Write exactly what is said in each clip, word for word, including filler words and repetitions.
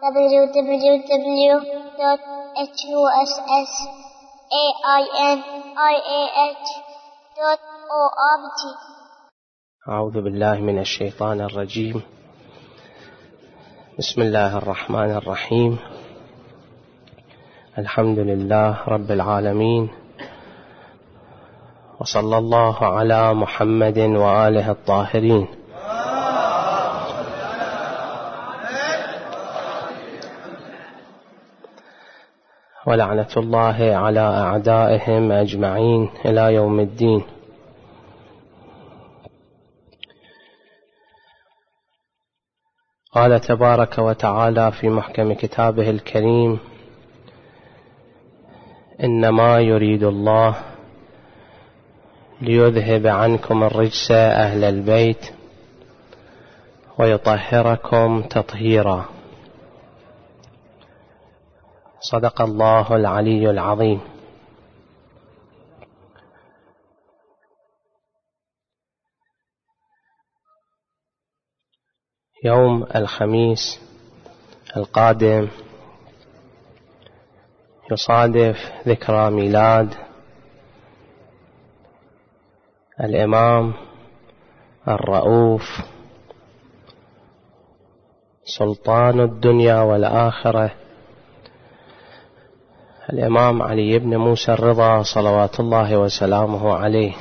w w w dot h u s s a i n i a h dot org. أعوذ بالله من الشيطان الرجيم. بسم الله الرحمن الرحيم. الحمد لله رب العالمين، وصلى الله على محمد وآله الطاهرين. ولعنة الله على أعدائهم أجمعين إلى يوم الدين. قال تبارك وتعالى في محكم كتابه الكريم: إنما يريد الله ليذهب عنكم الرجس أهل البيت ويطهركم تطهيرا. صدق الله العلي العظيم. يوم الخميس القادم يصادف ذكرى ميلاد الإمام الرؤوف سلطان الدنيا والآخرة، الإمام علي بن موسى الرضا صلوات الله وسلامه عليه.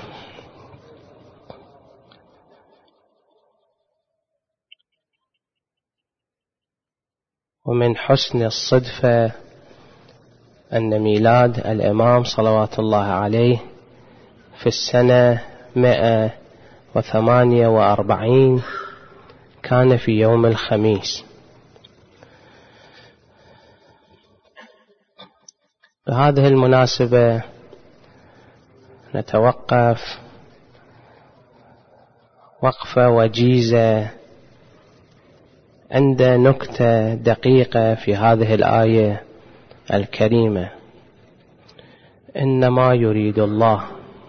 ومن حسن الصدفة أن ميلاد الإمام صلوات الله عليه في السنة مئة وثمانية وأربعين كان في يوم الخميس. بهذه المناسبة نتوقف وقفة وجيزة عند نكتة دقيقة في هذه الآية الكريمة: إنما يريد الله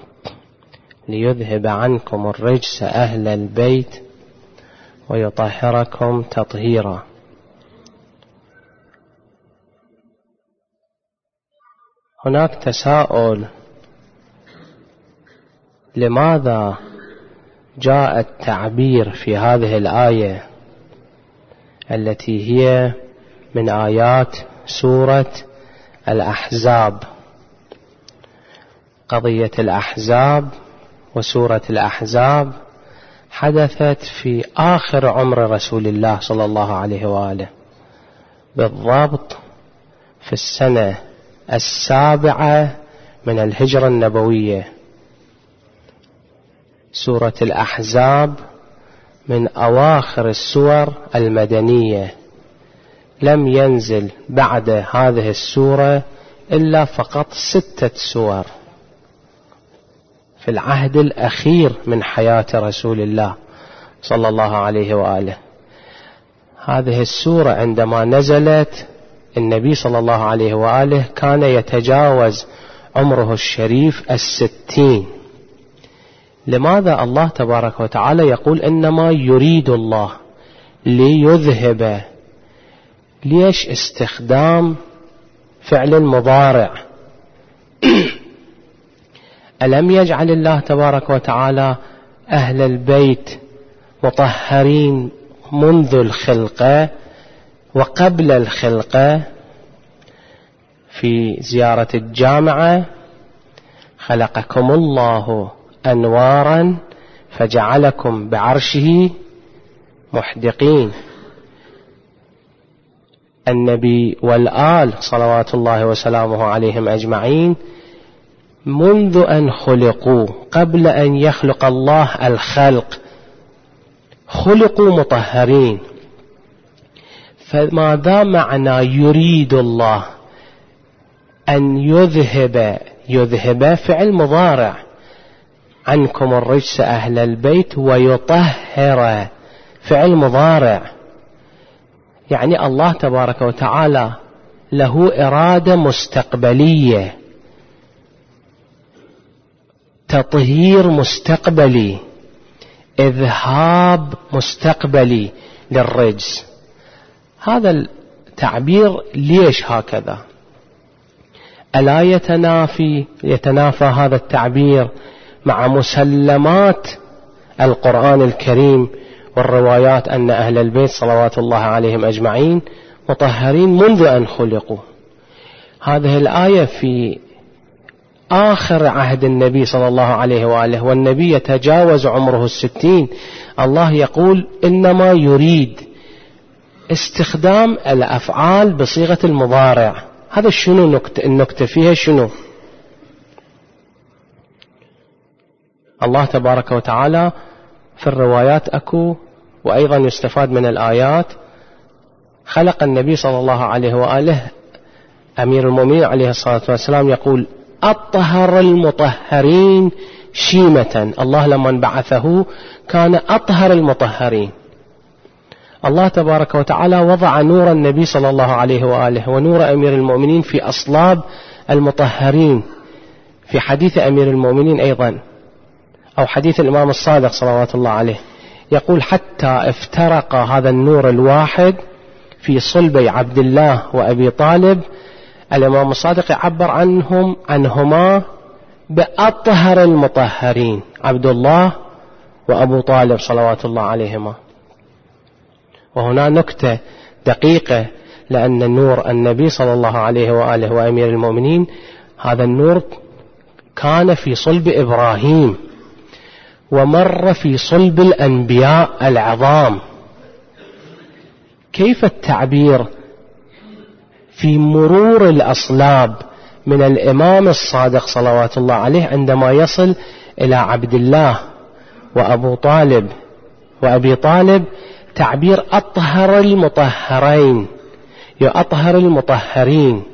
ليذهب عنكم الرجس أهل البيت ويطهركم تطهيرا. هناك تساؤل: لماذا جاء التعبير في هذه الآية التي هي من آيات سورة الأحزاب؟ قضية الأحزاب وسورة الأحزاب حدثت في آخر عمر رسول الله صلى الله عليه وآله، بالضبط في السنة السابعة من الهجرة النبوية. سورة الأحزاب من أواخر السور المدنية، لم ينزل بعد هذه السورة إلا فقط ستة سور في العهد الأخير من حياة رسول الله صلى الله عليه وآله. هذه السورة عندما نزلت النبي صلى الله عليه وآله كان يتجاوز عمره الشريف الستين. لماذا الله تبارك وتعالى يقول إنما يريد الله ليذهب؟ ليش استخدام فعل مضارع؟ ألم يجعل الله تبارك وتعالى أهل البيت مطهرين منذ الخلقة وقبل الخلقة؟ في زيارة الجامعة: خلقكم الله أنوارا فجعلكم بعرشه محدقين. النبي والآل صلوات الله وسلامه عليهم أجمعين منذ أن خلقوا، قبل أن يخلق الله الخلق، خلقوا مطهرين. فماذا معنى يريد الله؟ أن يذهب، يذهب فعل مضارع، عنكم الرجس أهل البيت، ويطهر فعل مضارع. يعني الله تبارك وتعالى له إرادة مستقبلية، تطهير مستقبلي، إذهاب مستقبلي للرجس. هذا التعبير ليش هكذا؟ ألا يتنافي يتنافى هذا التعبير مع مسلمات القرآن الكريم والروايات أن أهل البيت صلوات الله عليهم أجمعين مطهرين منذ أن خلقوا؟ هذه الآية في آخر عهد النبي صلى الله عليه وآله، والنبي يتجاوز عمره الستين. الله يقول إنما يريد استخدام الأفعال بصيغة المضارع. هذا شنو نكتة؟ النكتة فيها شنو؟ الله تبارك وتعالى في الروايات أكو، وأيضا يستفاد من الآيات، خلق النبي صلى الله عليه وآله أمير المؤمنين عليه الصلاة والسلام يقول أطهر المطهرين شيمة. الله لما بعثه كان أطهر المطهرين. الله تبارك وتعالى وضع نور النبي صلى الله عليه وآله ونور أمير المؤمنين في أصلاب المطهرين، في حديث أمير المؤمنين أيضا أو حديث الإمام الصادق صلوات الله عليه، يقول حتى افترق هذا النور الواحد في صلبي عبد الله وأبي طالب. الإمام الصادق يعبر عنهم عنهما بأطهر المطهرين، عبد الله وأبو طالب صلوات الله عليهما. وهنا نكتة دقيقة، لأن نور النبي صلى الله عليه وآله وأمير المؤمنين هذا النور كان في صلب إبراهيم ومر في صلب الأنبياء العظام. كيف التعبير في مرور الأصلاب من الإمام الصادق صلوات الله عليه عندما يصل إلى عبد الله وأبو طالب وأبي طالب، تعبير أطهر المطهرين، يا أطهر المطهرين،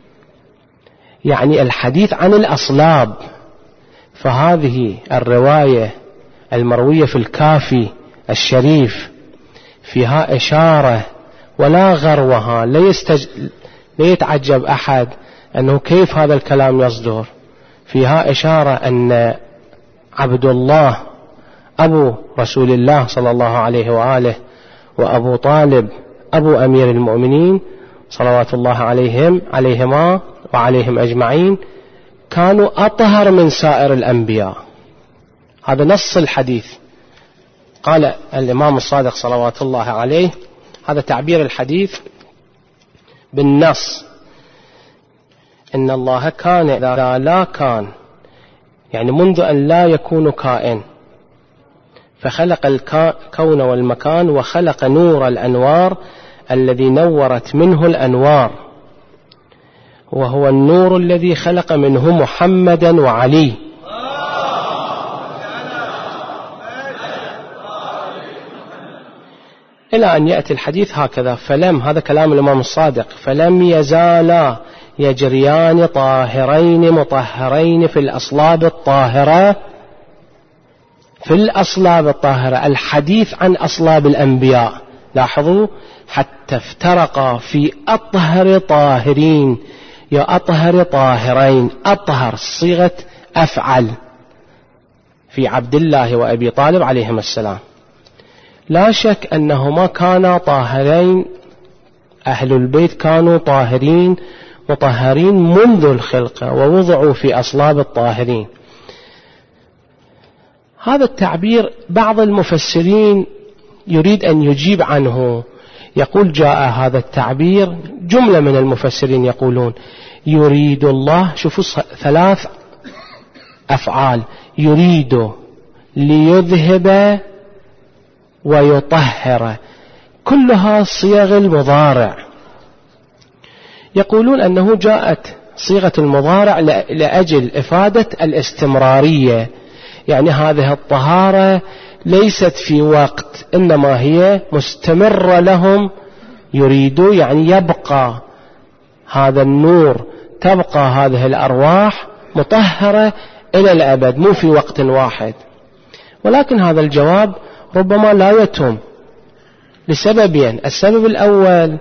يعني الحديث عن الأصلاب. فهذه الرواية المروية في الكافي الشريف فيها إشارة ولا غروها، لا يستج... لا يتعجب أحد أنه كيف هذا الكلام يصدر. فيها إشارة أن عبد الله أبو رسول الله صلى الله عليه وآله وأبو طالب أبو أمير المؤمنين صلوات الله عليهم عليهما وعليهم أجمعين كانوا أطهر من سائر الأنبياء. هذا نص الحديث. قال الإمام الصادق صلوات الله عليه، هذا تعبير الحديث بالنص، إن الله كان إذا لا كان، يعني منذ أن لا يكون كائن، فخلق الكون والمكان وخلق نور الأنوار الذي نورت منه الأنوار، وهو النور الذي خلق منه محمدا وعلي. إلى أن يأتي الحديث هكذا، فلم، هذا كلام الإمام الصادق، فلم يزالا يجريان طاهرين مطهرين في الأصلاب الطاهرة، في الأصلاب الطاهرة، الحديث عن أصلاب الأنبياء. لاحظوا، حتى افترقا في أطهر طاهرين، يا أطهر طاهرين، أطهر صيغة أفعل في عبد الله وأبي طالب عليهم السلام. لا شك أنهما كانا طاهرين، أهل البيت كانوا طاهرين مطهرين منذ الخلقة ووضعوا في أصلاب الطاهرين. هذا التعبير بعض المفسرين يريد أن يجيب عنه، يقول جاء هذا التعبير، جملة من المفسرين يقولون يريد الله، شوفوا ثلاث أفعال، يريد، ليذهب، ويطهر، كلها صيغ المضارع. يقولون أنه جاءت صيغة المضارع لأجل إفادة الاستمرارية، يعني هذه الطهارة ليست في وقت، إنما هي مستمرة لهم. يريدوا يعني يبقى هذا النور، تبقى هذه الأرواح مطهرة إلى الأبد، مو في وقت واحد. ولكن هذا الجواب ربما لا يتم لسببين. السبب الأول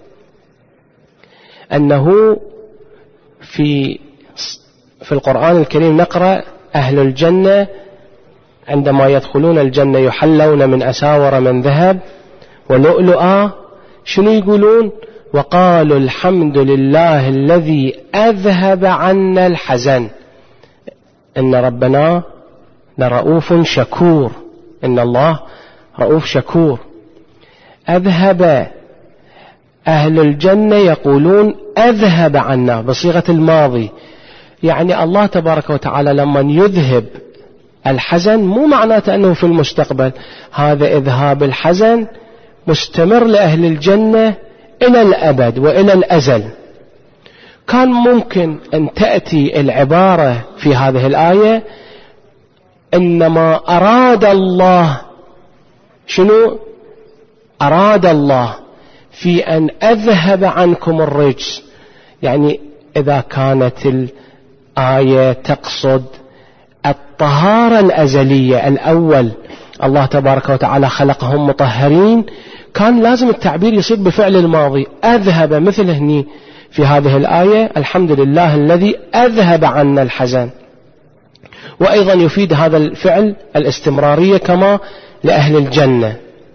أنه في في القرآن الكريم نقرأ أهل الجنة عندما يدخلون الجنة يحلون من أساور من ذهب ولؤلؤا، شنو يقولون؟ وقالوا الحمد لله الذي أذهب عنا الحزن. إن ربنا لرؤوف شكور، إن الله رؤوف شكور. أذهب، أهل الجنة يقولون أذهب عنا بصيغة الماضي، يعني الله تبارك وتعالى لما يذهب الحزن مو معناته أنه في المستقبل، هذا إذهاب الحزن مستمر لأهل الجنة إلى الأبد وإلى الأزل. كان ممكن أن تأتي العبارة في هذه الآية إنما أراد الله، شنو أراد الله في أن أذهب عنكم الرجس، يعني إذا كانت الآية تقصد الطهارة الأزلية، الأول الله تبارك وتعالى خلقهم مطهرين، كان لازم التعبير يصير بفعل الماضي أذهب، مثل هني في هذه الآية الحمد لله الذي أذهب عنا الحزن. وأيضا يفيد هذا الفعل الاستمرارية كما لأهل الجنة.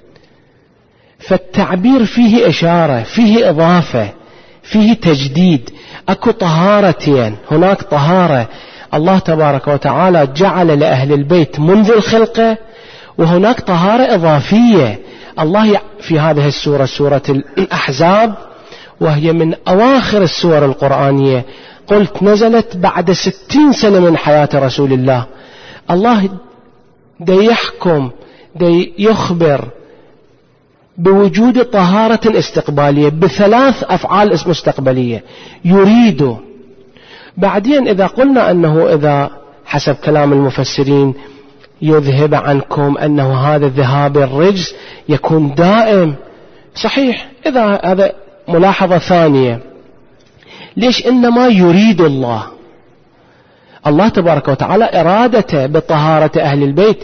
فالتعبير فيه إشارة، فيه إضافة، فيه تجديد. أكو طهارتين، هناك طهارة الله تبارك وتعالى جعل لأهل البيت منذ الخلقة، وهناك طهارة إضافية. الله في هذه السورة، سورة الأحزاب، وهي من أواخر السور القرآنية، قلت نزلت بعد ستين سنة من حياة رسول الله. الله دا يحكم، دا يخبر بوجود طهارة استقبالية بثلاث أفعال مستقبلية يريد. بعدين إذا قلنا أنه إذا حسب كلام المفسرين يذهب عنكم، أنه هذا الذهاب الرجس يكون دائم، صحيح، إذا هذا ملاحظة ثانية. ليش إنما يريد الله؟ الله تبارك وتعالى إرادته بطهارة أهل البيت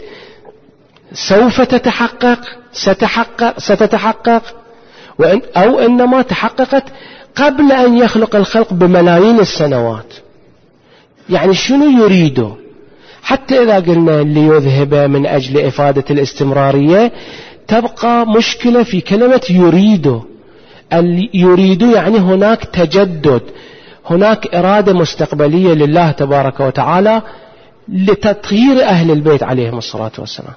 سوف تتحقق، ستحقق ستتحقق وإن أو إنما تحققت قبل أن يخلق الخلق بملايين السنوات. يعني شنو يريده؟ حتى إذا قلنا ليذهب من أجل إفادة الاستمرارية، تبقى مشكلة في كلمة يريده. يريد يعني هناك تجدد، هناك إرادة مستقبلية لله تبارك وتعالى لتطهير أهل البيت عليهم الصلاة والسلام.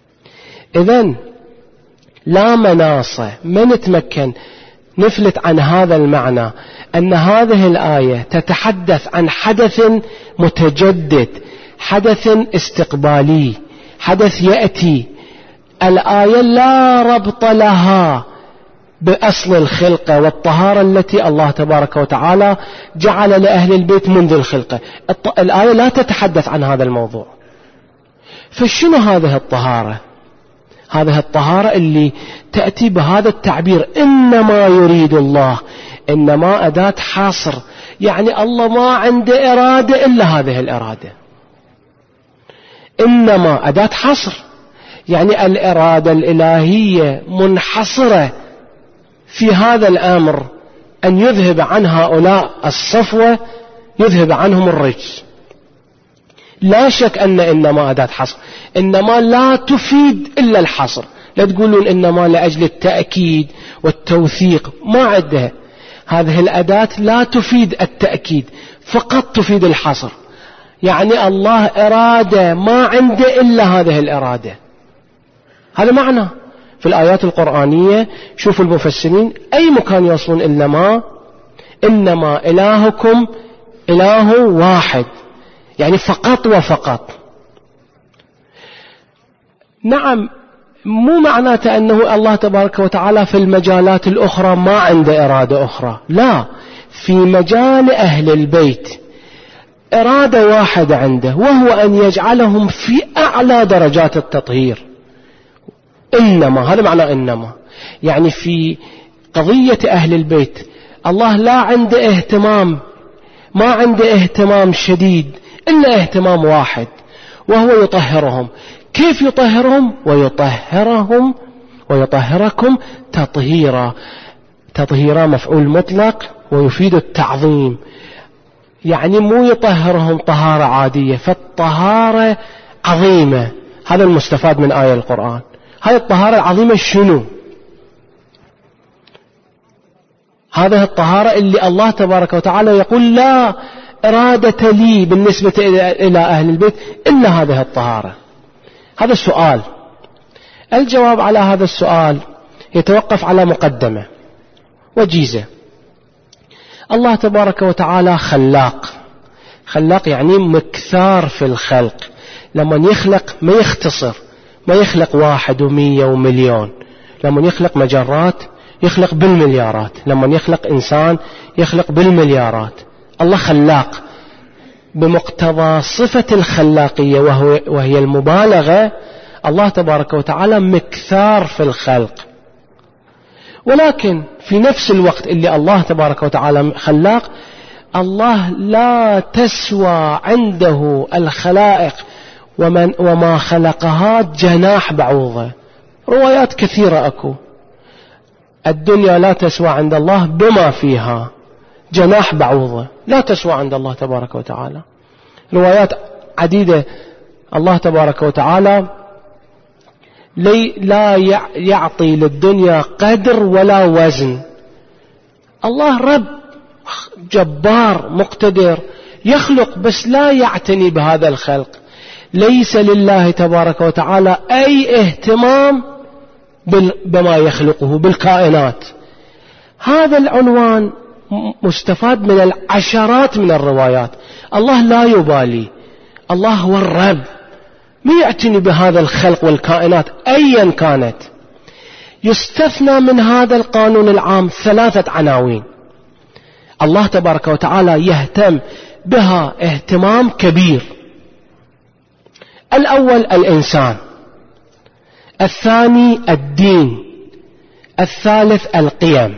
إذن لا مناص ما نتمكن نفلت عن هذا المعنى، أن هذه الآية تتحدث عن حدث متجدد، حدث استقبالي، حدث يأتي. الآية لا ربط لها بأصل الخلقة والطهارة التي الله تبارك وتعالى جعل لأهل البيت منذ الخلقة. الآية لا تتحدث عن هذا الموضوع. فشنو هذه الطهارة؟ هذه الطهارة اللي تأتي بهذا التعبير إنما يريد الله، إنما أداة حاصر، يعني الله ما عنده إرادة إلا هذه الإرادة. إنما أداة حصر، يعني الإرادة الإلهية منحصرة في هذا الأمر، أن يذهب عن هؤلاء الصفوة، يذهب عنهم الرجس. لا شك أن إنما أداة حصر، إنما لا تفيد إلا الحصر. لا تقولون إنما لأجل التأكيد والتوثيق، ما عندها. هذه الأداة لا تفيد التأكيد، فقط تفيد الحصر. يعني الله إرادة ما عنده إلا هذه الإرادة. هذا معنى في الآيات القرآنية. شوفوا المفسرين أي مكان يوصلون إنما، إنما إلهكم إله واحد، يعني فقط وفقط. نعم، مو معناته أنه الله تبارك وتعالى في المجالات الأخرى ما عنده إرادة أخرى، لا، في مجال أهل البيت إرادة واحدة عنده، وهو أن يجعلهم في أعلى درجات التطهير. إنما، هذا معنى إنما، يعني في قضية أهل البيت الله لا عنده اهتمام، ما عنده اهتمام شديد إلا اهتمام واحد، وهو يطهرهم. كيف يطهرهم؟ ويطهرهم ويطهركم تطهيرا. تطهيرا مفعول مطلق ويفيد التعظيم، يعني مو يطهرهم طهارة عادية، فالطهارة عظيمة. هذا المستفاد من آية القرآن. هذه الطهارة العظيمة شنو؟ هذه الطهارة اللي الله تبارك وتعالى يقول لا إرادة لي بالنسبة إلى أهل البيت إلا هذه الطهارة. هذا السؤال. الجواب على هذا السؤال يتوقف على مقدمة وجيزة. الله تبارك وتعالى خلاق. خلاق يعني مكثار في الخلق. لما يخلق ما يختصر، ما يخلق واحد ومية ومليون. لما يخلق مجرات يخلق بالمليارات. لما يخلق إنسان يخلق بالمليارات. الله خلاق بمقتضى صفة الخلاقية وهي المبالغة. الله تبارك وتعالى مكثار في الخلق، ولكن في نفس الوقت اللي الله تبارك وتعالى خلاق، الله لا تسوى عنده الخلائق ومن وما خلقها جناح بعوضة. روايات كثيرة أكو. الدنيا لا تسوى عند الله بما فيها جناح بعوضة، لا تسوى عند الله تبارك وتعالى. روايات عديدة. الله تبارك وتعالى لا يعطي للدنيا قدر ولا وزن. الله رب جبار مقتدر يخلق، بس لا يعتني بهذا الخلق. ليس لله تبارك وتعالى أي اهتمام بما يخلقه بالكائنات. هذا العنوان مستفاد من العشرات من الروايات. الله لا يبالي، الله هو الرب، ما يعتني بهذا الخلق والكائنات أيا كانت. يستثنى من هذا القانون العام ثلاثة عناوين الله تبارك وتعالى يهتم بها اهتمام كبير. الأول الإنسان، الثاني الدين، الثالث القيم.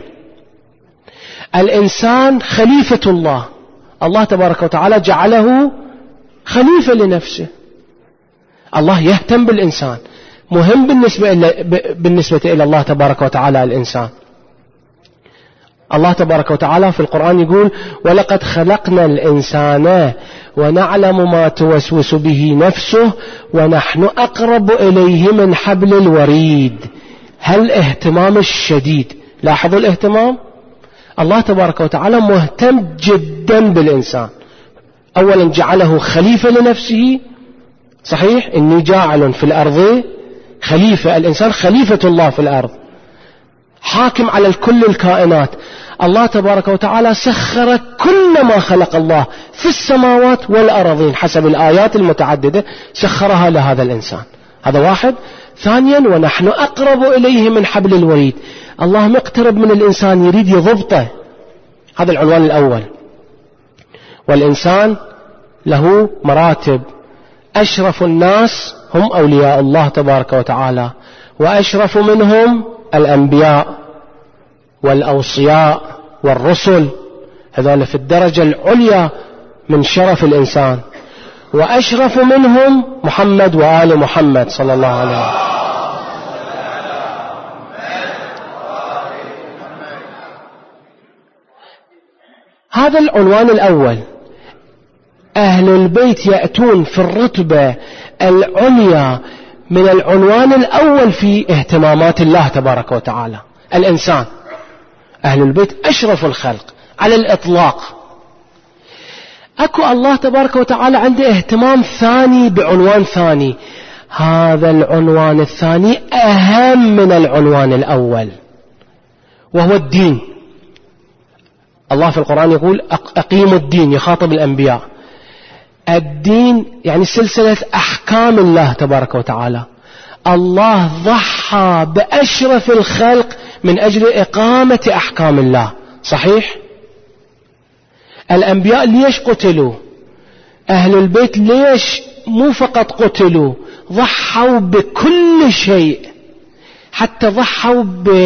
الإنسان خليفة الله. الله تبارك وتعالى جعله خليفة لنفسه. الله يهتم بالإنسان، مهم بالنسبة إلى, بالنسبة إلى الله تبارك وتعالى الإنسان. الله تبارك وتعالى في القرآن يقول ولقد خلقنا الإنسان ونعلم ما توسوس به نفسه ونحن أقرب إليه من حبل الوريد. هل اهتمام الشديد. لاحظوا الاهتمام. الله تبارك وتعالى مهتم جدا بالإنسان. أولا جعله خليفة لنفسه. صحيح إني جاعل في الأرض خليفة. الإنسان خليفة الله في الأرض، حاكم على كل الكائنات. الله تبارك وتعالى سخر كل ما خلق الله في السماوات والأرضين حسب الآيات المتعددة، سخرها لهذا الإنسان. هذا واحد. ثانيا ونحن أقرب إليه من حبل الوريد. الله مقترب من الإنسان، يريد يضبطه. هذا العنوان الأول. والإنسان له مراتب. أشرف الناس هم أولياء الله تبارك وتعالى، وأشرف منهم الأنبياء والأوصياء والرسل. هذول في الدرجة العليا من شرف الإنسان. وأشرف منهم محمد وآل محمد صلى الله عليه وسلم. هذا العنوان الأول. أهل البيت يأتون في الرتبة العليا من العنوان الأول في اهتمامات الله تبارك وتعالى. الإنسان، أهل البيت أشرف الخلق على الإطلاق. أكو الله تبارك وتعالى عنده اهتمام ثاني بعنوان ثاني. هذا العنوان الثاني أهم من العنوان الأول، وهو الدين. الله في القرآن يقول أقيموا الدين، يخاطب الأنبياء. الدين يعني سلسلة أحكام الله تبارك وتعالى. الله ضحى بأشرف الخلق من أجل إقامة أحكام الله. صحيح؟ الأنبياء ليش قتلوا؟ أهل البيت ليش مو فقط قتلوا، ضحوا بكل شيء، حتى ضحوا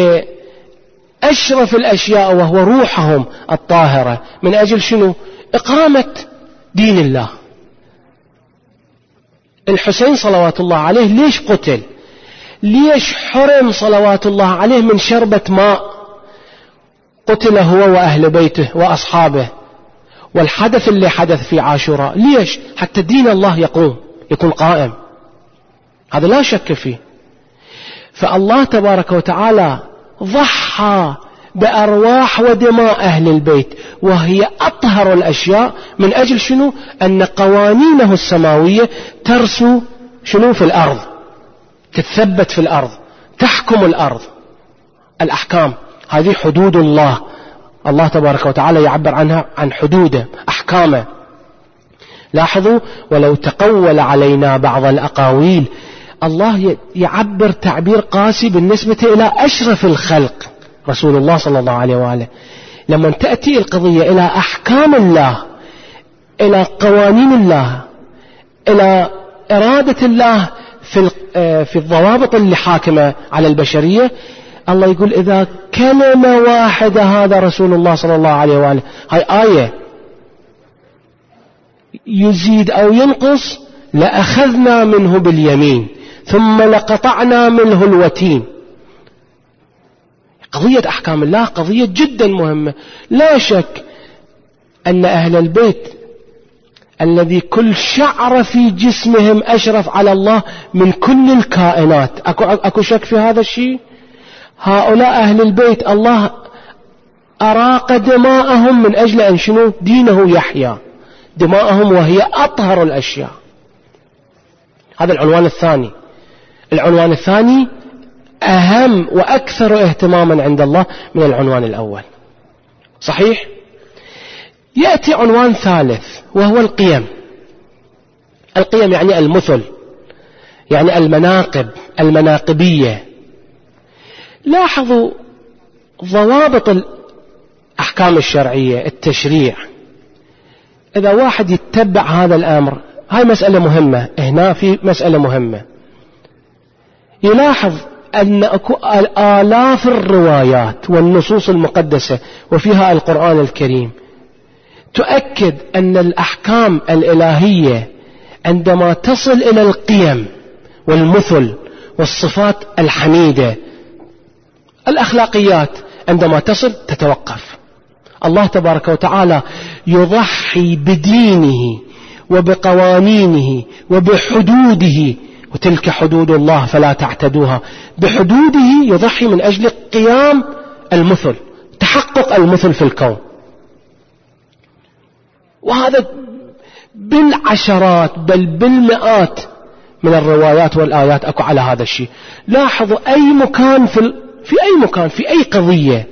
بأشرف الأشياء وهو روحهم الطاهرة. من أجل شنو؟ إقامة دين الله. الحسين صلوات الله عليه ليش قتل؟ ليش حرم صلوات الله عليه من شربة ماء؟ قتل هو وأهل بيته وأصحابه. والحدث اللي حدث في عاشوراء ليش؟ حتى دين الله يقوم، يكون قائم. هذا لا شك فيه. فالله تبارك وتعالى ضحى بأرواح ودماء أهل البيت، وهي أطهر الأشياء. من أجل شنو؟ أن قوانينه السماوية ترسو شنو في الأرض، تتثبت في الأرض، تحكم الأرض. الأحكام هذه حدود الله، الله تبارك وتعالى يعبر عنها عن حدوده، أحكامه. لاحظوا، ولو تقول علينا بعض الأقاويل، الله يعبر تعبير قاسي بالنسبة إلى أشرف الخلق رسول الله صلى الله عليه وآله. لما تأتي القضية إلى أحكام الله، إلى قوانين الله، إلى إرادة الله في في الضوابط اللي حاكمة على البشرية، الله يقول إذا كلمة واحدة هذا رسول الله صلى الله عليه وآله، هاي آية، يزيد أو ينقص لأخذنا منه باليمين ثم لقطعنا منه الوتين. قضية أحكام الله قضية جدا مهمة. لا شك أن أهل البيت الذي كل شعر في جسمهم أشرف على الله من كل الكائنات، أكو, أكو شك في هذا الشيء؟ هؤلاء أهل البيت الله أراق دماءهم من أجل أن شنو؟ دينه يحيا، دماءهم وهي أطهر الأشياء. هذا العنوان الثاني. العنوان الثاني أهم وأكثر اهتماما عند الله من العنوان الأول، صحيح؟ يأتي عنوان ثالث وهو القيم. القيم يعني المثل، يعني المناقب، المناقبية. لاحظوا ضوابط الأحكام الشرعية، التشريع. إذا واحد يتبع هذا الأمر، هاي مسألة مهمة، هنا في مسألة مهمة. يلاحظ أن آلاف الروايات والنصوص المقدسة وفيها القرآن الكريم تؤكد أن الأحكام الإلهية عندما تصل إلى القيم والمثل والصفات الحميدة، الأخلاقيات، عندما تصل تتوقف. الله تبارك وتعالى يضحي بدينه وبقوانينه وبحدوده، وتلك حدود الله فلا تعتدوها. بحدوده يضحي من أجل قيام المثل، تحقق المثل في الكون. وهذا بالعشرات بل بالمئات من الروايات والآيات أكو على هذا الشيء. لاحظوا أي مكان في, ال... في أي مكان في أي قضية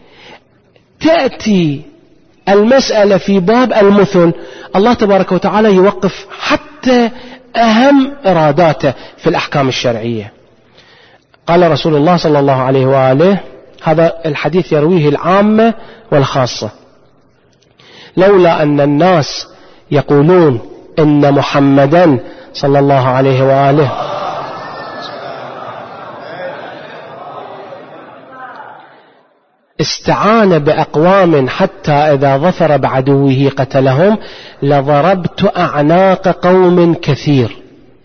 تأتي المسألة في باب المثل، الله تبارك وتعالى يوقف حتى أهم إراداته في الأحكام الشرعية. قال رسول الله صلى الله عليه وآله، هذا الحديث يرويه العامة والخاصة: لولا أن الناس يقولون إن محمدا صلى الله عليه وآله استعان بأقوام حتى إذا ظفر بعدوه قتلهم لضربت أعناق قوم كثير.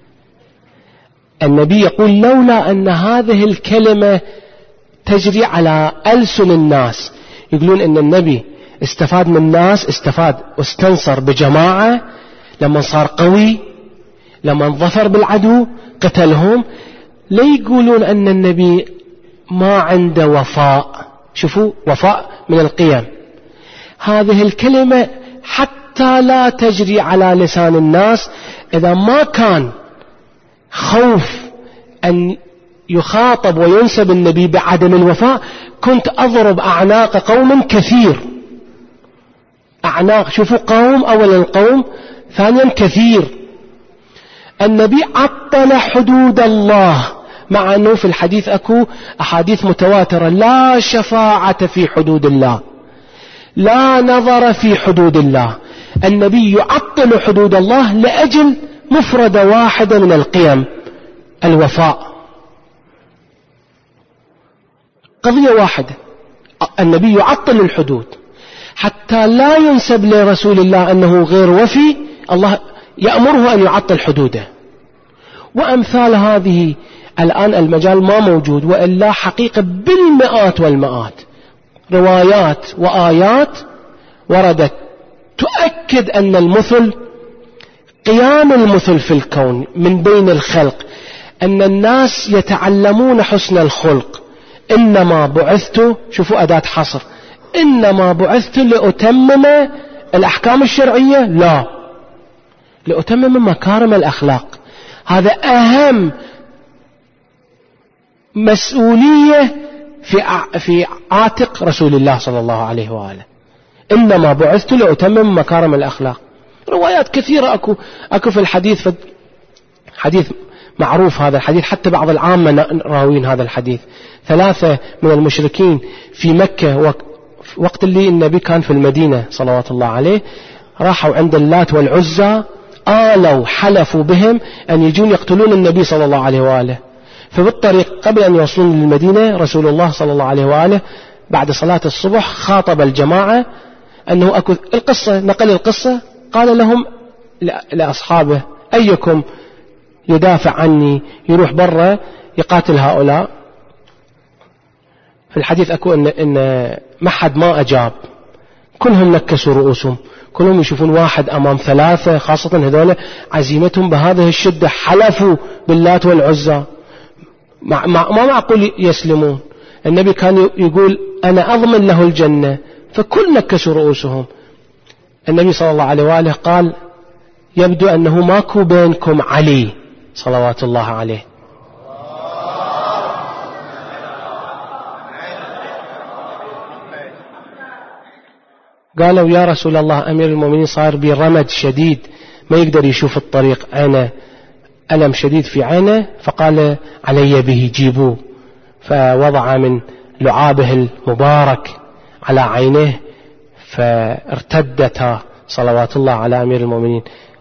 النبي يقول لولا أن هذه الكلمة تجري على ألسن الناس، يقولون إن النبي استفاد من الناس، استفاد واستنصر بجماعة لما صار قوي، لما ظفر بالعدو قتلهم، لا يقولون أن النبي ما عنده وفاء. شوفوا، وفاء من القيم. هذه الكلمة حتى لا تجري على لسان الناس، إذا ما كان خوف أن يخاطب وينسب النبي بعدم الوفاء كنت أضرب أعناق قوم كثير. أعناق، شوفوا، قوم، أولا قوم، ثانيا كثير. النبي عطل حدود الله، مع أنه في الحديث أكو أحاديث متواترة: لا شفاعة في حدود الله، لا نظر في حدود الله. النبي يعطل حدود الله لأجل مفردة واحدة من القيم، الوفاء. قضية واحدة، النبي يعطل الحدود حتى لا ينسب لرسول الله أنه غير وفي، الله يأمره أن يعطل حدوده. وأمثال هذه الآن المجال ما موجود، وإلا حقيقة بالمئات والمئات روايات وآيات وردت تؤكد أن المثل، قيام المثل في الكون من بين الخلق، أن الناس يتعلمون حسن الخلق، إنما بعثت، شوفوا أداة حصر، إنما بعثت لأتمم الأحكام الشرعية؟ لا، لأتمم مكارم الأخلاق. هذا أهم مسؤولية في في عاتق رسول الله صلى الله عليه وآله. إنما بعثت لأتمم مكارم الأخلاق. روايات كثيرة أكو أكو في الحديث، حديث معروف هذا الحديث، حتى بعض العامة راوين هذا الحديث. ثلاثة من المشركين في مكة وقت اللي النبي كان في المدينة صلوات الله عليه، راحوا عند اللات والعزى، آلوا حلفوا بهم أن يجون يقتلون النبي صلى الله عليه وآله. فبالطريق قبل أن يوصلون للمدينة رسول الله صلى الله عليه وآله بعد صلاة الصبح خاطب الجماعة أنه أكو القصة، نقل القصة، قال لهم لأصحابه: أيكم يدافع عني يروح برا يقاتل هؤلاء؟ في الحديث أكو إن, إن ما حد ما أجاب، كلهم نكسوا رؤوسهم، كلهم يشوفون واحد أمام ثلاثة، خاصة هذول عزيمتهم بهذه الشدة، حلفوا باللات والعزى، ما معقول يسلمون. النبي كان يقول: أنا أضمن له الجنة، فكل نكسوا رؤوسهم. النبي صلى الله عليه وآله قال: يبدو أنه ماكو بينكم علي صلوات الله عليه. قالوا: يا رسول الله، أمير المؤمنين صار بي رمد شديد، ما يقدر يشوف الطريق، عينه ألم شديد في عينه. فقال: علي به، جيبوه. فوضع من لعابه المبارك على عينيه فارتدتا صلوات الله على أمير المؤمنين.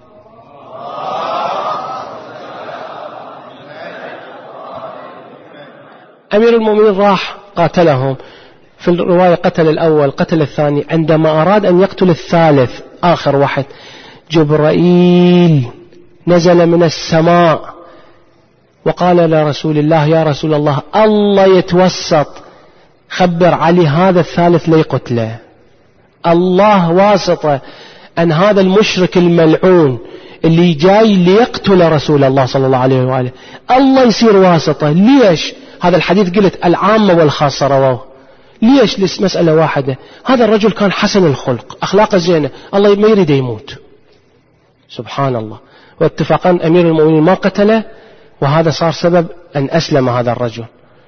أمير المؤمنين راح قاتلهم، في الرواية قتل الأول، قتل الثاني. عندما أراد أن يقتل الثالث آخر واحد، جبرائيل نزل من السماء وقال لرسول الله: يا رسول الله، الله يتوسط، خبر علي هذا الثالث ليقتله. الله واسطة أن هذا المشرك الملعون اللي جاي ليقتل رسول الله صلى الله عليه وآله، الله يصير واسطة. ليش؟ هذا الحديث قلت العامة والخاصة رواه. ليش؟ لمسألة واحدة، هذا الرجل كان حسن الخلق، أخلاقه زينة، الله ما يريد يموت. سبحان الله. واتفاقا أمير المؤمنين ما قتله، وهذا صار سبب أن أسلم هذا الرجل.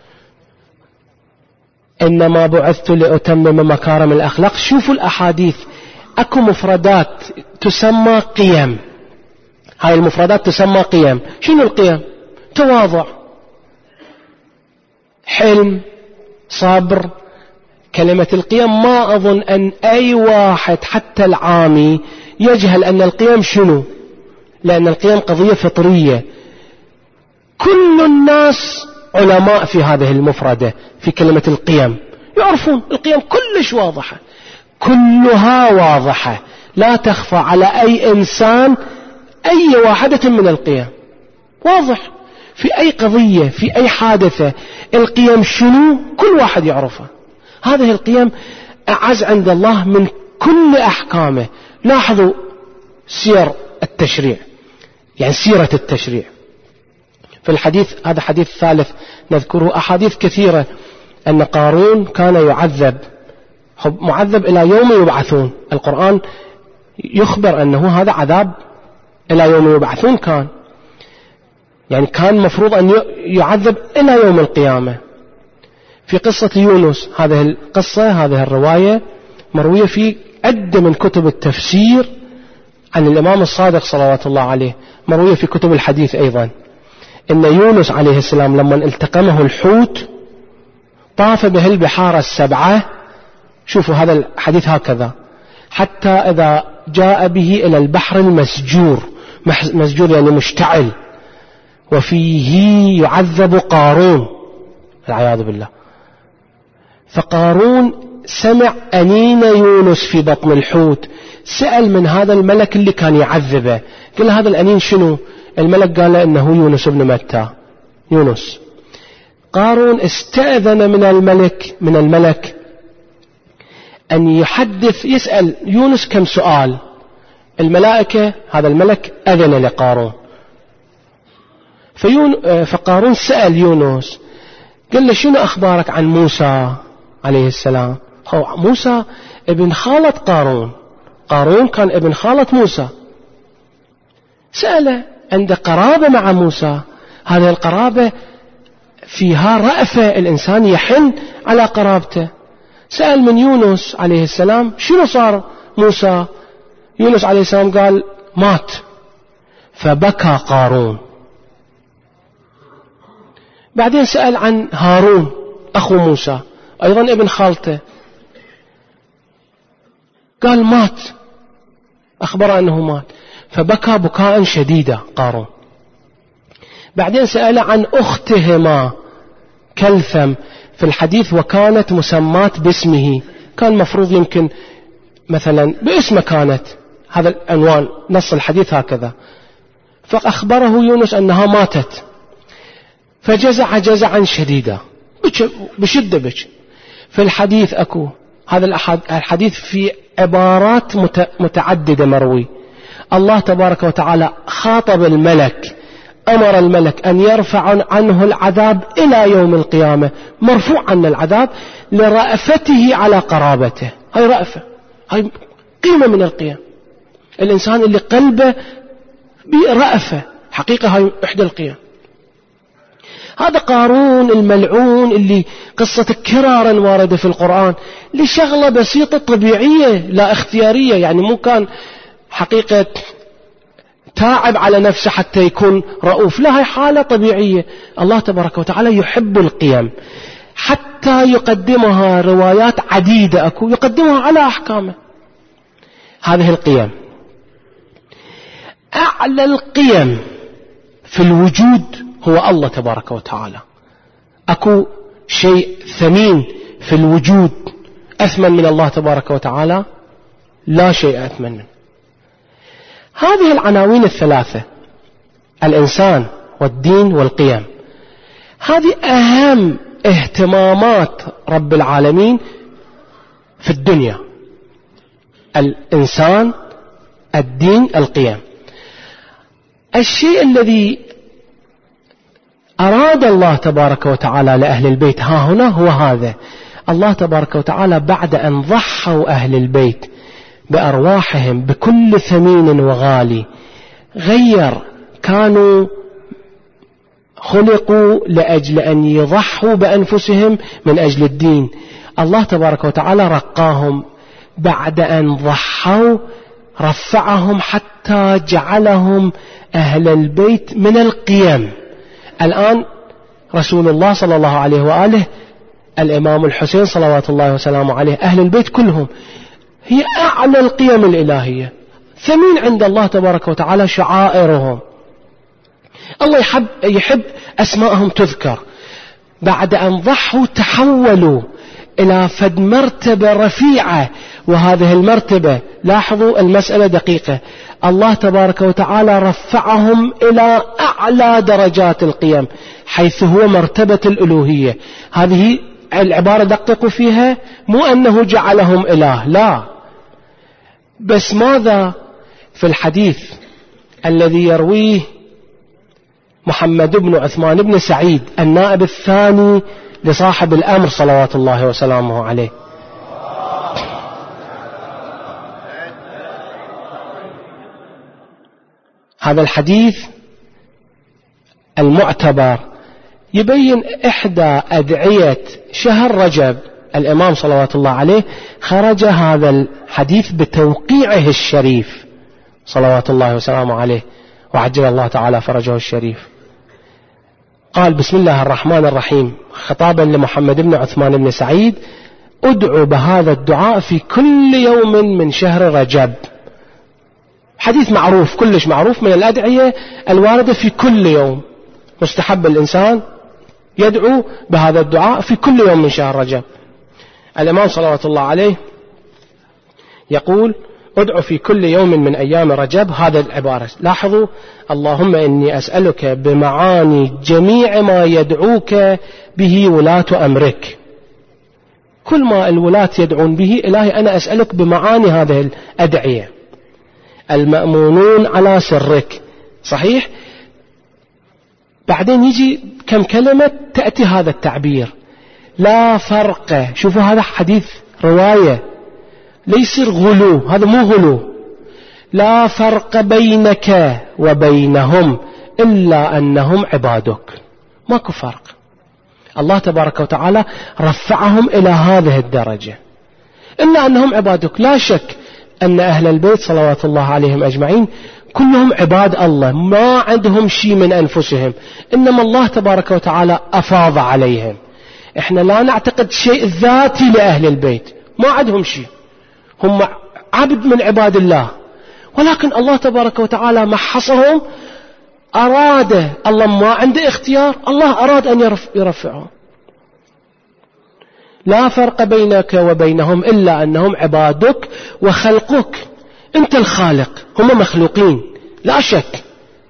إنما بعثت لأتمم مكارم الأخلاق. شوفوا الأحاديث، أكو مفردات تسمى قيم، هاي المفردات تسمى قيم. شنو القيم؟ تواضع، حلم، صبر. كلمة القيم ما أظن أن أي واحد حتى العامي يجهل أن القيم شنو، لأن القيم قضية فطرية. كل الناس علماء في هذه المفردة، في كلمة القيم، يعرفون القيم كلش واضحة، كلها واضحة، لا تخفى على أي إنسان أي واحدة من القيم، واضح. في أي قضية، في أي حادثة، القيم شنو كل واحد يعرفها. هذه القيم أعز عند الله من كل أحكامه. لاحظوا سير التشريع، يعني سيرة التشريع. في الحديث هذا حديث ثالث نذكره، أحاديث كثيرة أن قارون كان يعذب، معذب إلى يوم يبعثون. القرآن يخبر أنه هذا عذاب إلى يوم يبعثون، كان يعني كان مفروض أن يعذب إلى يوم القيامة. في قصة يونس، هذه القصة هذه الرواية مروية في عدة من كتب التفسير عن الإمام الصادق صلوات الله عليه، مروية في كتب الحديث أيضا، إن يونس عليه السلام لما التقمه الحوت طاف به البحار السبعة. شوفوا هذا الحديث هكذا: حتى إذا جاء به إلى البحر المسجور، مسجور يعني مشتعل، وفيه يعذب قارون العياذ بالله. فقارون سمع أنين يونس في بطن الحوت، سأل من هذا الملك اللي كان يعذبه، قال هذا الأنين شنو؟ الملك قال إنه يونس بن متى، يونس. قارون استأذن من الملك من الملك أن يحدث، يسأل يونس كم سؤال. الملائكة، هذا الملك أذن لقارون. فيون فقارون سأل يونس قال له شنو أخبارك عن موسى عليه السلام؟ هو موسى ابن خالة قارون، قارون كان ابن خالة موسى. سأله عنده قرابة مع موسى، هذه القرابة فيها رأفة، الإنسان يحن على قرابته. سأل من يونس عليه السلام شنو صار موسى؟ يونس عليه السلام قال مات. فبكى قارون. بعدين سأل عن هارون أخو موسى أيضا ابن خالته، قال مات، أخبر أنه مات، فبكى بكاء شديدا قارون. بعدين سأل عن أختهما كلثم في الحديث وكانت مسمات باسمه، كان مفروض يمكن مثلا باسمه كانت، هذا العنوان نص الحديث هكذا، فأخبره يونس أنها ماتت، فجزع جزعا شديدا بشدة بك. في الحديث أكو هذا الحديث في عبارات متعددة مروي. الله تبارك وتعالى خاطب الملك، أمر الملك أن يرفع عنه العذاب إلى يوم القيامة، مرفوع عنه العذاب لرأفته على قرابته. هاي رأفة، هاي قيمة من القيم. الإنسان اللي قلبه برأفة حقيقة هاي إحدى القيم. هذا قارون الملعون اللي قصة كرارا واردة في القرآن لشغلة بسيطة طبيعية لا اختيارية، يعني مو كان حقيقة تاعب على نفسه حتى يكون رؤوف، لا، هي حالة طبيعية. الله تبارك وتعالى يحب القيم حتى يقدمها روايات عديدة أكو يقدمها على أحكامه. هذه القيم أعلى القيم في الوجود هو الله تبارك وتعالى. أكو شيء ثمين في الوجود أثمن من الله تبارك وتعالى؟ لا شيء أثمن منه. هذه العناوين الثلاثة، الإنسان والدين والقيم، هذه أهم اهتمامات رب العالمين في الدنيا: الإنسان، الدين، القيم. الشيء الذي أراد الله تبارك وتعالى لأهل البيت ها هنا هو هذا. الله تبارك وتعالى بعد أن ضحوا أهل البيت بأرواحهم بكل ثمين وغالي، غير، كانوا خلقوا لأجل أن يضحوا بأنفسهم من أجل الدين. الله تبارك وتعالى رقاهم بعد أن ضحوا، رفعهم حتى جعلهم أهل البيت من القيم. الآن رسول الله صلى الله عليه وآله، الإمام الحسين صلوات الله وسلامه عليه، أهل البيت كلهم هي أعلى القيم الإلهية، ثمين عند الله تبارك وتعالى شعائرهم. الله يحب, يحب أسماءهم تذكر. بعد أن ضحوا تحولوا إلى فد مرتبة رفيعة، وهذه المرتبة، لاحظوا المسألة دقيقة، الله تبارك وتعالى رفعهم إلى أعلى درجات القيم حيث هو مرتبة الألوهية. هذه العبارة دققوا فيها، مو أنه جعلهم إله، لا، بس ماذا في الحديث الذي يرويه محمد بن عثمان بن سعيد النائب الثاني لصاحب الأمر صلوات الله وسلامه عليه، هذا الحديث المعتبر يبين إحدى أدعية شهر رجب. الإمام صلوات الله عليه خرج هذا الحديث بتوقيعه الشريف صلوات الله وسلامه عليه، وعجل الله تعالى فرجه الشريف. قال: بسم الله الرحمن الرحيم، خطابا لمحمد بن عثمان بن سعيد: ادعوا بهذا الدعاء في كل يوم من شهر رجب. حديث معروف، كلش معروف، من الأدعية الواردة في كل يوم. مستحب الإنسان يدعو بهذا الدعاء في كل يوم من شهر رجب. الإمام صلوات الله عليه يقول: ادعو في كل يوم من أيام رجب. هذا العبارة، لاحظوا: اللهم إني أسألك بمعاني جميع ما يدعوك به ولاة أمرك. كل ما الولاة يدعون به إلهي أنا أسألك بمعاني هذه الأدعية. المأمونون على سرك، صحيح، بعدين يجي كم كلمة تأتي هذا التعبير لا فرق. شوفوا هذا حديث رواية، ليس غلو، هذا مو غلو. لا فرق بينك وبينهم إلا أنهم عبادك. ماكو فرق. الله تبارك وتعالى رفعهم إلى هذه الدرجة، إلا أنهم عبادك. لا شك أن أهل البيت صلوات الله عليهم أجمعين كلهم عباد الله، ما عندهم شيء من أنفسهم، إنما الله تبارك وتعالى أفاض عليهم. إحنا لا نعتقد شيء ذاتي لأهل البيت، ما عندهم شيء، هم عبد من عباد الله، ولكن الله تبارك وتعالى محصهم. أراد الله، ما عنده اختيار، الله أراد أن يرفعهم. لا فرق بينك وبينهم إلا أنهم عبادك وخلقك. أنت الخالق، هم مخلوقين لا شك،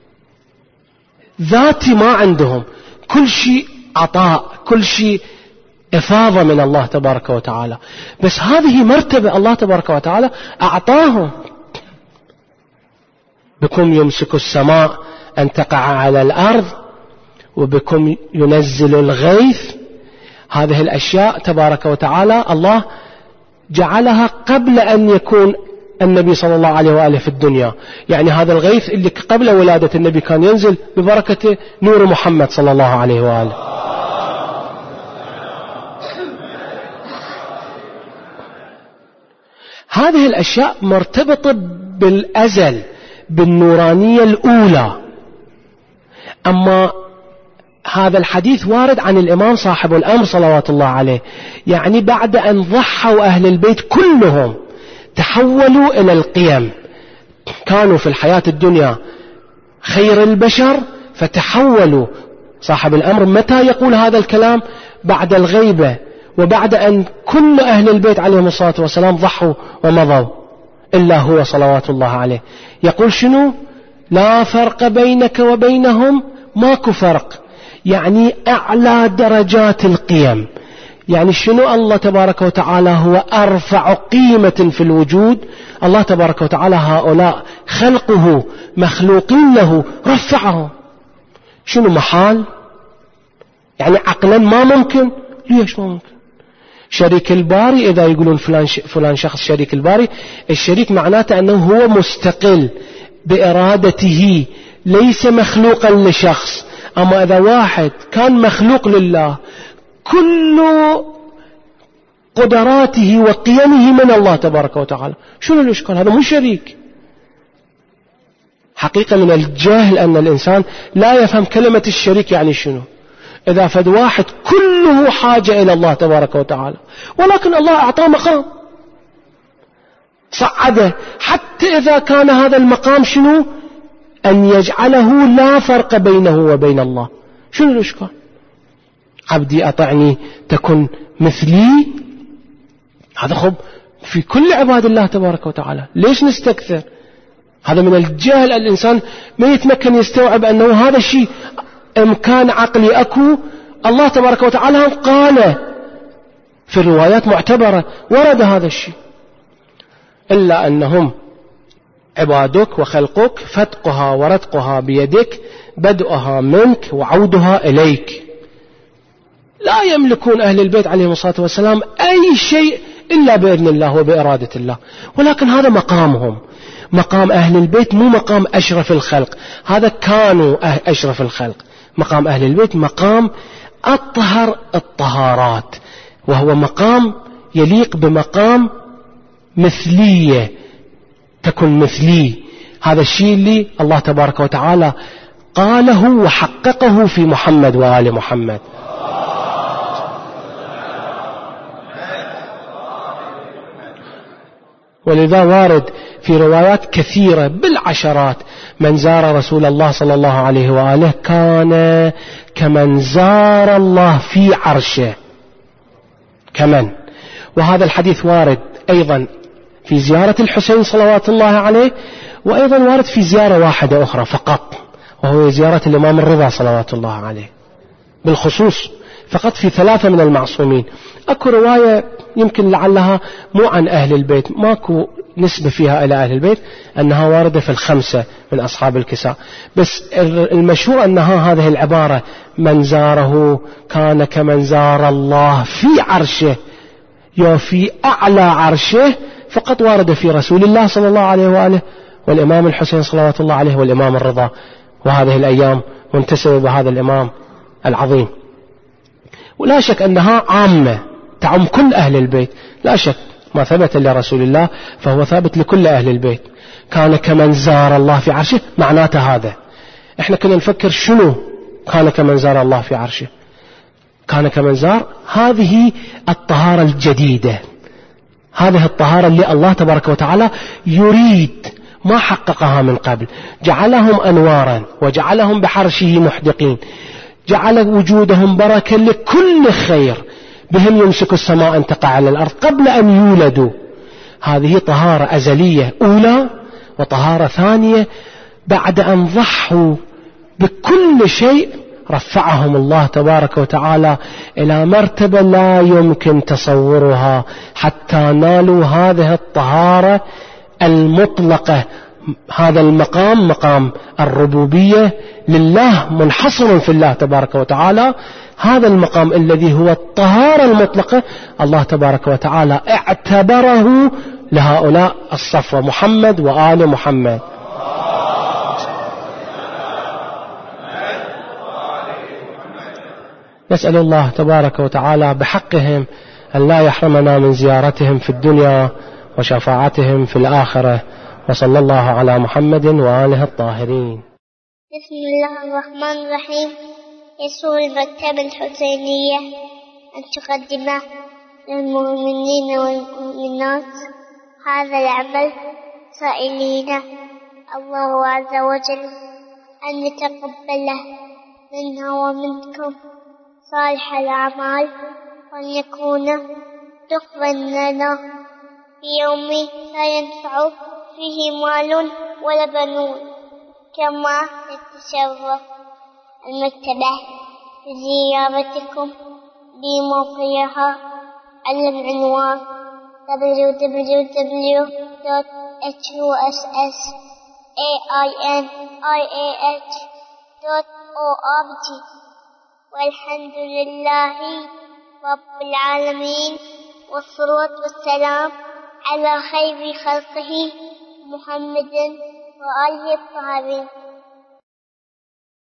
ذاتي ما عندهم، كل شيء عطاء، كل شيء إفاضة من الله تبارك وتعالى، بس هذه مرتبة الله تبارك وتعالى أعطاهم. بكم يمسك السماء أن تقع على الأرض وبكم ينزل الغيث. هذه الأشياء تبارك وتعالى الله جعلها قبل أن يكون النبي صلى الله عليه وآله في الدنيا، يعني هذا الغيث اللي قبل ولادة النبي كان ينزل ببركة نور محمد صلى الله عليه وآله. هذه الأشياء مرتبطة بالأزل، بالنورانية الأولى. أما هذا الحديث وارد عن الإمام صاحب الأمر صلوات الله عليه، يعني بعد أن ضحوا أهل البيت كلهم تحولوا إلى القيم. كانوا في الحياة الدنيا خير البشر فتحولوا. صاحب الأمر متى يقول هذا الكلام؟ بعد الغيبة، وبعد أن كل أهل البيت عليهم الصلاة والسلام ضحوا ومضوا إلا هو صلوات الله عليه. يقول شنو؟ لا فرق بينك وبينهم، ماكو فرق، يعني أعلى درجات القيم. يعني شنو؟ الله تبارك وتعالى هو أرفع قيمة في الوجود. الله تبارك وتعالى هؤلاء خلقه مخلوقين له رفعهم. شنو محال؟ يعني عقلا ما ممكن. ليش ما ممكن؟ شريك الباري، إذا يقولون فلان فلان شخص شريك الباري، الشريك معناته أنه هو مستقل بإرادته، ليس مخلوقا لشخص. أما إذا واحد كان مخلوق لله، كل قدراته وقيمه من الله تبارك وتعالى، شنو الإشكال؟ هذا مو شريك. حقيقة من الجهل أن الإنسان لا يفهم كلمة الشريك يعني شنو. إذا فد واحد كله حاجة إلى الله تبارك وتعالى، ولكن الله أعطاه مقام صعده، حتى إذا كان هذا المقام شنو؟ أن يجعله لا فرق بينه وبين الله. شنو الإشكال؟ عبدي أطعني تكن مثلي، هذا خب في كل عباد الله تبارك وتعالى. ليش نستكثر؟ هذا من الجهل. الإنسان ما يتمكن يستوعب أنه هذا الشيء إمكان عقلي أكو. الله تبارك وتعالى قال في الروايات معتبرة ورد هذا الشيء، إلا أنهم عبادك وخلقك، فتقها ورتقها بيدك، بدءها منك وعودها إليك. لا يملكون أهل البيت عليهم الصلاة والسلام أي شيء إلا بإذن الله وبإرادة الله، ولكن هذا مقامهم. مقام أهل البيت مو مقام أشرف الخلق، هذا كانوا أشرف الخلق. مقام أهل البيت مقام أطهر الطهارات، وهو مقام يليق بمقام مثلية، تكن مثلي. هذا الشيء اللي الله تبارك وتعالى قاله وحققه في محمد وآل محمد. ولذا وارد في روايات كثيرة بالعشرات: من زار رسول الله صلى الله عليه وآله كان كمن زار الله في عرشه. كمن. وهذا الحديث وارد أيضا في زيارة الحسين صلوات الله عليه، وأيضا وارد في زيارة واحدة أخرى فقط، وهو زيارة الإمام الرضا صلوات الله عليه بالخصوص، فقط في ثلاثة من المعصومين. أكو رواية يمكن لعلها مو عن أهل البيت، ماكو نسبة فيها إلى أهل البيت، أنها واردة في الخمسة من أصحاب الكساء. بس المشهور أنها هذه العبارة من زاره كان كمن زار الله في عرشه يا في أعلى عرشه، فقط وارد في رسول الله صلى الله عليه وآله والإمام الحسين صلوات الله عليه والإمام الرضا، وهذه الأيام منتسبة بهذا الإمام العظيم. ولا شك أنها عامة تعم كل أهل البيت، لا شك ما ثبت لرسول الله فهو ثابت لكل أهل البيت. كان كمن زار الله في عرشه معناته هذا. احنا كنا نفكر شنو كان كمن زار الله في عرشه. كان كمن زار هذه الطهارة الجديدة، هذه الطهارة اللي الله تبارك وتعالى يريد ما حققها من قبل، جعلهم أنوارا وجعلهم بحرشه محدقين، جعل وجودهم بركة لكل خير، بهم يمسك السماء أن تقع على الأرض قبل أن يولدوا. هذه طهارة أزلية أولى، وطهارة ثانية بعد أن ضحوا بكل شيء رفعهم الله تبارك وتعالى إلى مرتبة لا يمكن تصورها، حتى نالوا هذه الطهارة المطلقة. هذا المقام مقام الربوبية لله، منحصر في الله تبارك وتعالى. هذا المقام الذي هو الطهارة المطلقة الله تبارك وتعالى اعتبره لهؤلاء الصفوة، محمد وآل محمد. نسأل الله تبارك وتعالى بحقهم أن لا يحرمنا من زيارتهم في الدنيا وشفاعتهم في الآخرة. وصلى الله على محمد وآله الطاهرين. بسم الله الرحمن الرحيم. يسر المكتبة الحسينية أن تقدم للمؤمنين والمؤمنات هذا العمل، سائلين الله عز وجل أن يتقبله منا ومنكم صالح الأعمال، وأن يكون تقبل لنا في يوم لا ينفع فيه مال ولا بنون. كما يتشرف المكتبة بزيارتكم بموقعها على العنوان دبليو دبليو دبليو دوت إتش يو إس إس إيه آي إن آي إيه إتش دوت أو آر جي. والحمد لله رب العالمين، والصلاة والسلام على خير خلقه محمد وآله الطاهرين.